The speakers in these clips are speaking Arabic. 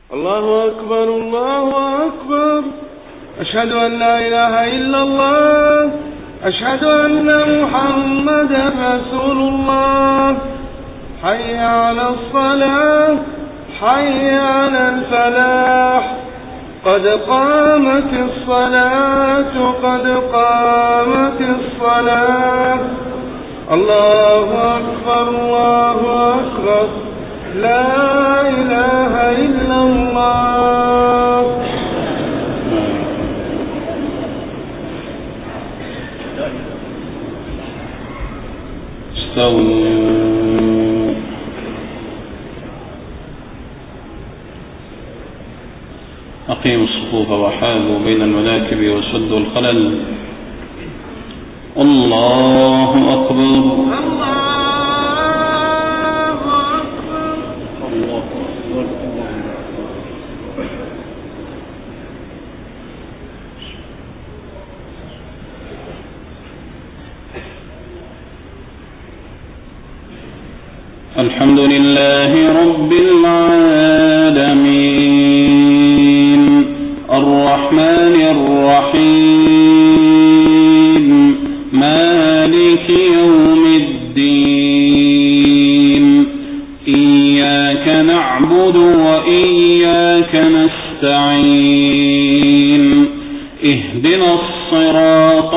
الله أكبر الله أكبر. أشهد أن لا إله إلا الله. أشهد أن محمدا رسول الله. حي على الصلاة حي على الفلاح. قد قامت الصلاة قد قامت الصلاة. الله أكبر الله أكبر. لا إله إلا الله. استووا. أقيموا الصفوف وحاذوا بين المناكب وسدوا الخلل. الله أكبر. الحمد لله رب العالمين الرحمن الرحيم مالك يوم الدين إياك نعبد وإياك نستعين اهدنا الصراط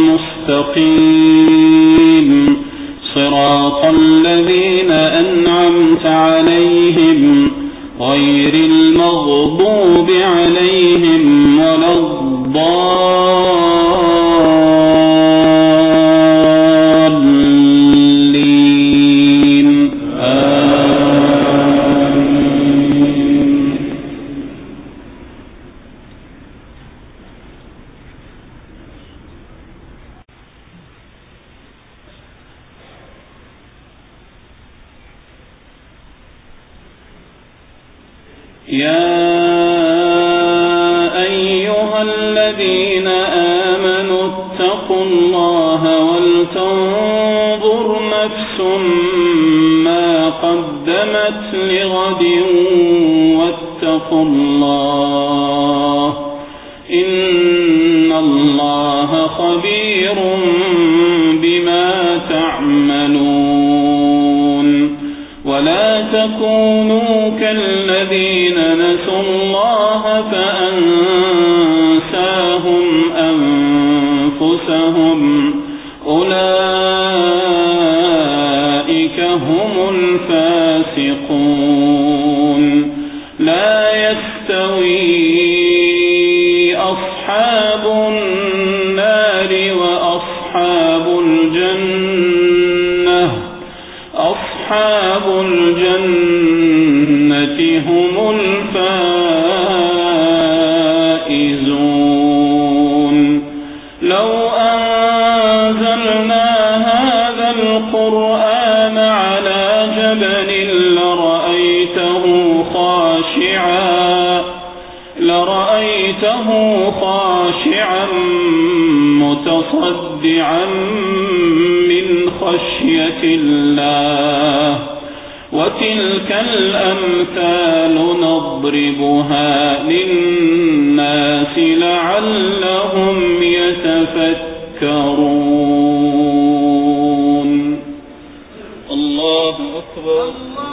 المستقيم صراط الذين أنعمت عليهم غير المغضوب عليهم ولا الضالين آمين. يا أيها الذين آمنوا اتقوا الله ولتنظر نفس ما قدمت لغد واتقوا الله إن الله خبير بما تعملون. ولا تكونوا كالذين نسوا الله فأنساهم أنفسهم أولئك هم الفاسقون. لا يستوي أصحاب النار وأصحاب الجنة. أصحاب الجنة هم الفائزون. لو أنزلنا هذا القرآن على جبل لرأيته خاشعا متصدعا من خشية الله. وتلك الأمثال نضربها للناس لعلهم يتفكرون. الله أكبر.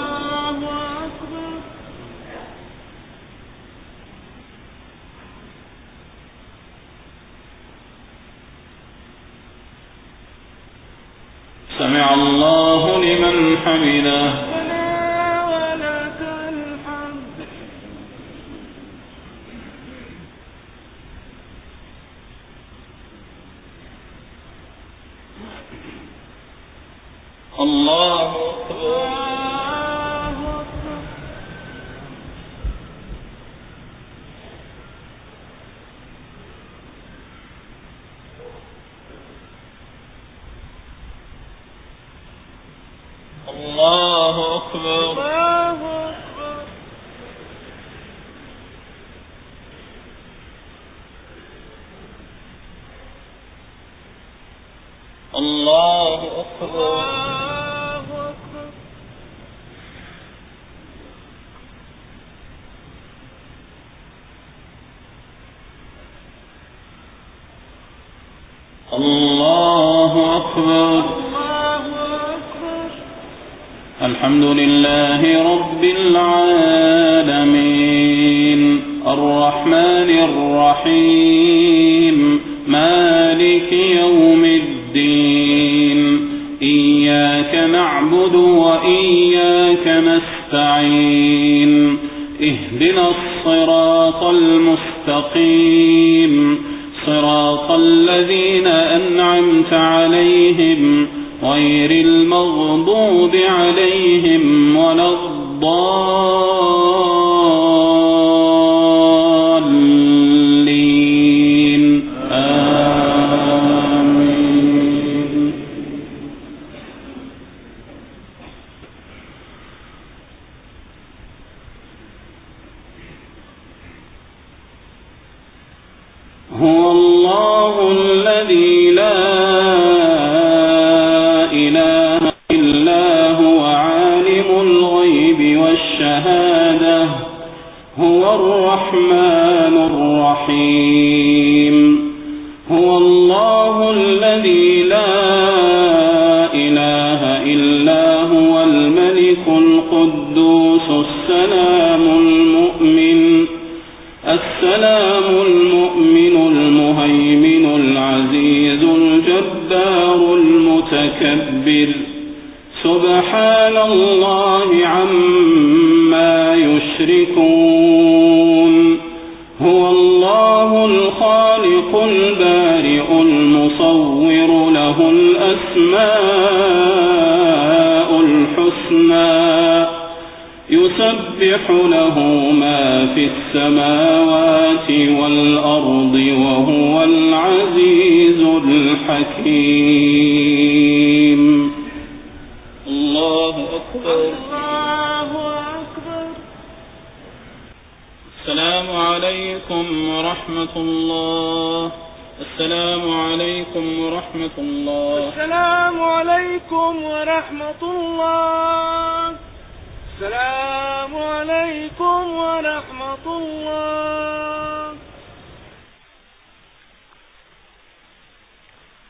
سمع الله لمن حمده. الله أكبر. الله أكبر. الله أكبر. أكبر. الحمد لله رب العالمين الرحمن الرحيم مالك يوم الدين إياك نعبد وإياك نستعين اهدنا الصراط المستقيم صراط الذين أنعمت عليهم غير المغضوب عليهم ولا الضالين آمين. هو الله الذي لا إله إلا هو عالم الغيب والشهادة هو الرحمن الرحيم. هو الله الذي لا إله إلا هو الملك القدوس السلام المؤمن المهيمن العزيز الجبار المتكبر سبحان الله عما يشركون. هو الله الخالق البارئ المصور له الأسماء الحسنى يسبح له ما في السماوات والأرض وهو العزيز الحكيم. الله أكبر. السلام عليكم ورحمة الله. السلام عليكم ورحمة الله. السلام عليكم ورحمة الله. السلام عليكم ورحمة الله.